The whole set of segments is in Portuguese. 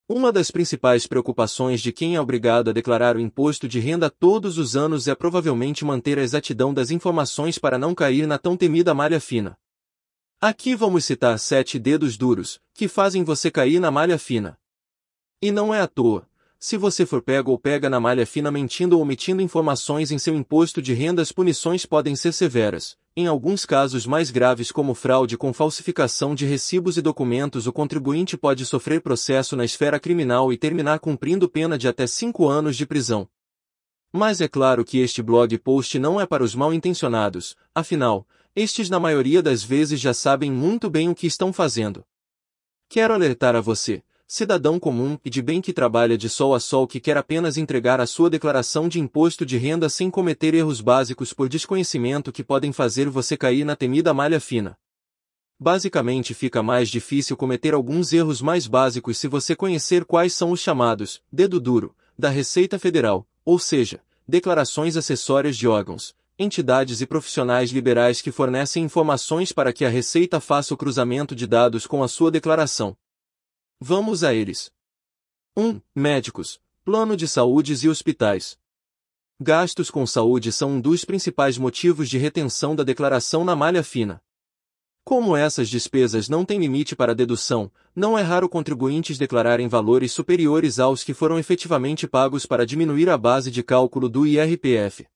Uma das principais preocupações de quem é obrigado a declarar o imposto de renda todos os anos é provavelmente manter a exatidão das informações para não cair na tão temida malha fina. Aqui vamos citar 7 dedos duros, que fazem você cair na malha fina. E não é à toa. Se você for pego ou pega na malha fina mentindo ou omitindo informações em seu imposto de renda, as punições podem ser severas. Em alguns casos mais graves, como fraude com falsificação de recibos e documentos, o contribuinte pode sofrer processo na esfera criminal e terminar cumprindo pena de até 5 anos de prisão. Mas é claro que este blog post não é para os mal-intencionados, afinal, estes na maioria das vezes já sabem muito bem o que estão fazendo. Quero alertar a você, cidadão comum e de bem que trabalha de sol a sol, que quer apenas entregar a sua declaração de imposto de renda sem cometer erros básicos por desconhecimento que podem fazer você cair na temida malha fina. Basicamente, fica mais difícil cometer alguns erros mais básicos se você conhecer quais são os chamados dedo duro da Receita Federal, ou seja, declarações acessórias de órgãos, entidades e profissionais liberais que fornecem informações para que a Receita faça o cruzamento de dados com a sua declaração. Vamos a eles. 1. Médicos, plano de saúde e hospitais. Gastos com saúde são um dos principais motivos de retenção da declaração na malha fina. Como essas despesas não têm limite para dedução, não é raro contribuintes declararem valores superiores aos que foram efetivamente pagos para diminuir a base de cálculo do IRPF.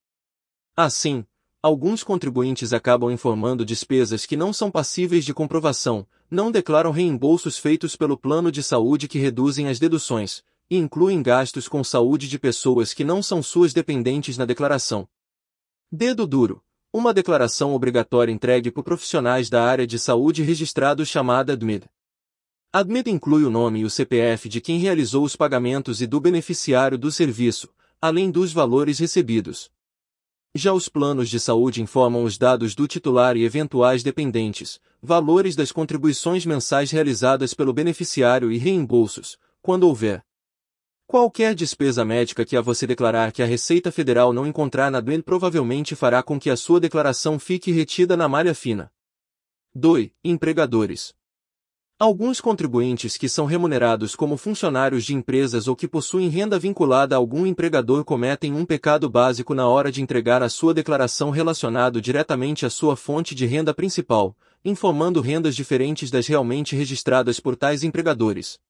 Assim, alguns contribuintes acabam informando despesas que não são passíveis de comprovação, não declaram reembolsos feitos pelo plano de saúde que reduzem as deduções, e incluem gastos com saúde de pessoas que não são suas dependentes na declaração. Dedo duro. Uma declaração obrigatória entregue por profissionais da área de saúde registrados chamada ADMID. ADMID inclui o nome e o CPF de quem realizou os pagamentos e do beneficiário do serviço, além dos valores recebidos. Já os planos de saúde informam os dados do titular e eventuais dependentes, valores das contribuições mensais realizadas pelo beneficiário e reembolsos, quando houver. Qualquer despesa médica que a você declarar que a Receita Federal não encontrar na ADMID provavelmente fará com que a sua declaração fique retida na malha fina. 2. Empregadores. Alguns contribuintes que são remunerados como funcionários de empresas ou que possuem renda vinculada a algum empregador cometem um pecado básico na hora de entregar a sua declaração relacionado diretamente à sua fonte de renda principal, informando rendas diferentes das realmente registradas por tais empregadores.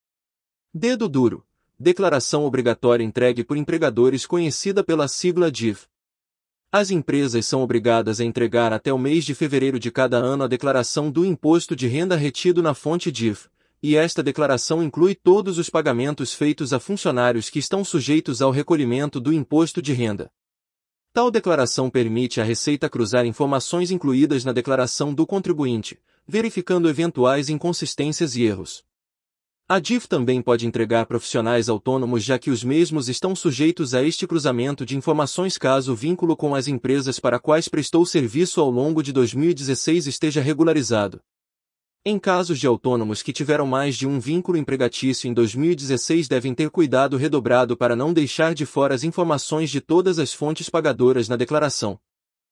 Dedo duro. Declaração obrigatória entregue por empregadores, conhecida pela sigla DIV. As empresas são obrigadas a entregar até o mês de fevereiro de cada ano a declaração do imposto de renda retido na fonte DIV, e esta declaração inclui todos os pagamentos feitos a funcionários que estão sujeitos ao recolhimento do imposto de renda. Tal declaração permite à Receita cruzar informações incluídas na declaração do contribuinte, verificando eventuais inconsistências e erros. A DIV também pode entregar profissionais autônomos, já que os mesmos estão sujeitos a este cruzamento de informações caso o vínculo com as empresas para quais prestou serviço ao longo de 2016 esteja regularizado. Em casos de autônomos que tiveram mais de um vínculo empregatício em 2016, devem ter cuidado redobrado para não deixar de fora as informações de todas as fontes pagadoras na declaração.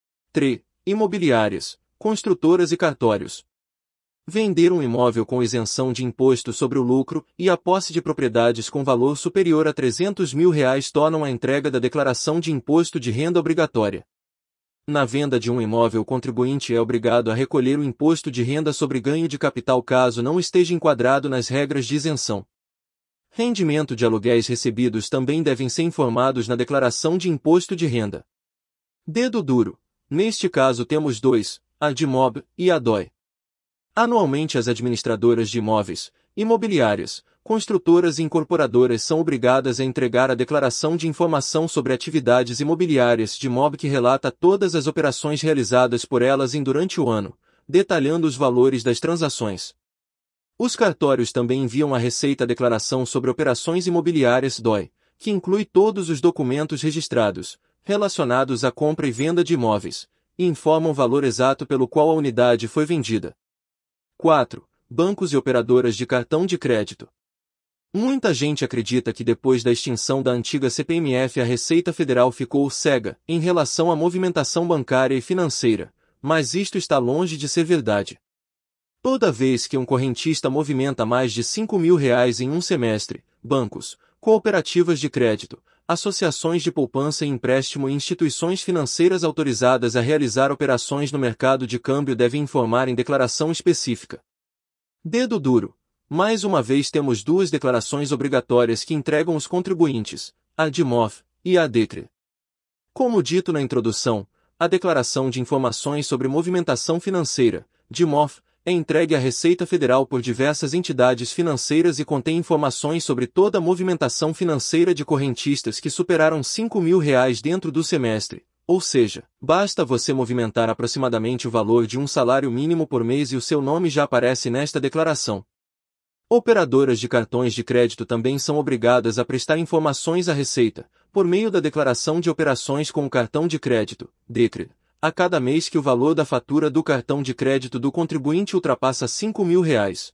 3. Imobiliárias, construtoras e cartórios. Vender um imóvel com isenção de imposto sobre o lucro e a posse de propriedades com valor superior a R$300 mil tornam a entrega da declaração de imposto de renda obrigatória. Na venda de um imóvel, o contribuinte é obrigado a recolher o imposto de renda sobre ganho de capital caso não esteja enquadrado nas regras de isenção. Rendimento de aluguéis recebidos também devem ser informados na declaração de imposto de renda. Dedo duro. Neste caso temos dois, a DIMOB e a DOI. Anualmente, as administradoras de imóveis, imobiliárias, construtoras e incorporadoras são obrigadas a entregar a declaração de informação sobre atividades imobiliárias DIMOB, que relata todas as operações realizadas por elas durante o ano, detalhando os valores das transações. Os cartórios também enviam à Receita a declaração sobre operações imobiliárias DOI, que inclui todos os documentos registrados, relacionados à compra e venda de imóveis, e informam o valor exato pelo qual a unidade foi vendida. 4. Bancos e operadoras de cartão de crédito. Muita gente acredita que depois da extinção da antiga CPMF a Receita Federal ficou cega em relação à movimentação bancária e financeira, mas isto está longe de ser verdade. Toda vez que um correntista movimenta mais de R$5 mil em um semestre, bancos, cooperativas de crédito, associações de poupança e empréstimo e instituições financeiras autorizadas a realizar operações no mercado de câmbio devem informar em declaração específica. Dedo duro. Mais uma vez temos duas declarações obrigatórias que entregam os contribuintes, a DIMOF e a DECRE. Como dito na introdução, a Declaração de Informações sobre Movimentação Financeira, DIMOF, é entregue à Receita Federal por diversas entidades financeiras e contém informações sobre toda a movimentação financeira de correntistas que superaram R$ 5.000 dentro do semestre, ou seja, basta você movimentar aproximadamente o valor de um salário mínimo por mês e o seu nome já aparece nesta declaração. Operadoras de cartões de crédito também são obrigadas a prestar informações à Receita, por meio da Declaração de Operações com o Cartão de Crédito, DECRE, a cada mês que o valor da fatura do cartão de crédito do contribuinte ultrapassa R$ 5.000.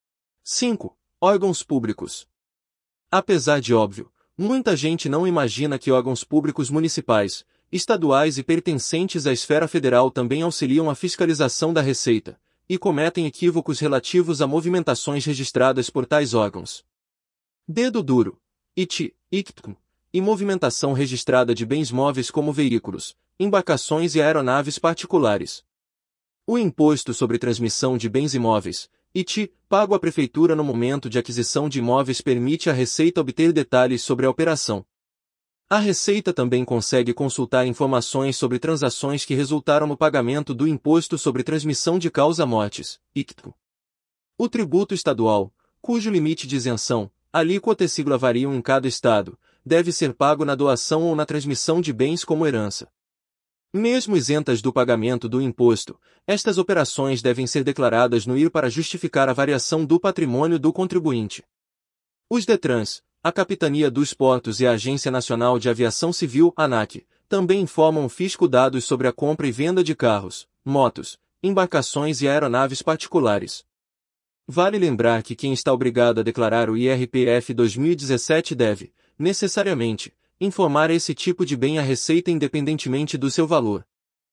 5. Órgãos públicos. Apesar de óbvio, muita gente não imagina que órgãos públicos municipais, estaduais e pertencentes à esfera federal também auxiliam a fiscalização da Receita, e cometem equívocos relativos a movimentações registradas por tais órgãos. Dedo duro, IT, ICTM, e movimentação registrada de bens móveis como veículos, embarcações e aeronaves particulares. O Imposto sobre Transmissão de Bens Imóveis, IT, pago à Prefeitura no momento de aquisição de imóveis permite à Receita obter detalhes sobre a operação. A Receita também consegue consultar informações sobre transações que resultaram no pagamento do Imposto sobre Transmissão de Causa-Mortes, ICTM. O tributo estadual, cujo limite de isenção, alíquota e sigla variam em cada estado, deve ser pago na doação ou na transmissão de bens como herança. Mesmo isentas do pagamento do imposto, estas operações devem ser declaradas no IR para justificar a variação do patrimônio do contribuinte. Os DETRANS, a Capitania dos Portos e a Agência Nacional de Aviação Civil, ANAC, também informam o fisco dados sobre a compra e venda de carros, motos, embarcações e aeronaves particulares. Vale lembrar que quem está obrigado a declarar o IRPF 2017 deve, necessariamente, informar esse tipo de bem à Receita independentemente do seu valor.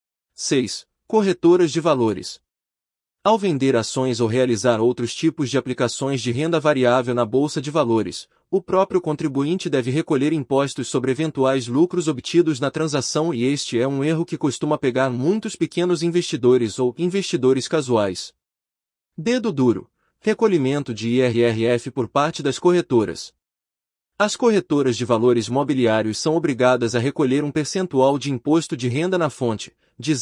6. Corretoras de valores. Ao vender ações ou realizar outros tipos de aplicações de renda variável na Bolsa de Valores, o próprio contribuinte deve recolher impostos sobre eventuais lucros obtidos na transação e este é um erro que costuma pegar muitos pequenos investidores ou investidores casuais. Dedo duro. Recolhimento de IRRF por parte das corretoras. As corretoras de valores mobiliários são obrigadas a recolher um percentual de imposto de renda na fonte, de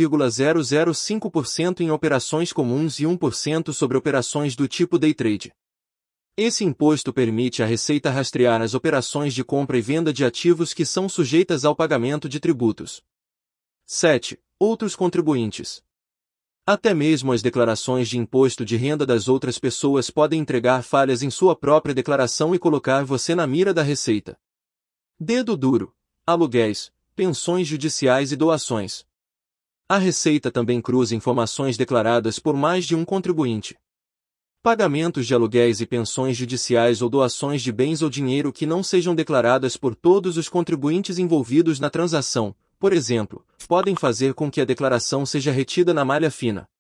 0,005% em operações comuns e 1% sobre operações do tipo day trade. Esse imposto permite à Receita rastrear as operações de compra e venda de ativos que são sujeitas ao pagamento de tributos. 7. Outros contribuintes. Até mesmo as declarações de imposto de renda das outras pessoas podem entregar falhas em sua própria declaração e colocar você na mira da Receita. Dedo duro. Aluguéis, pensões judiciais e doações. A Receita também cruza informações declaradas por mais de um contribuinte. Pagamentos de aluguéis e pensões judiciais ou doações de bens ou dinheiro que não sejam declaradas por todos os contribuintes envolvidos na transação, por exemplo, podem fazer com que a declaração seja retida na malha fina.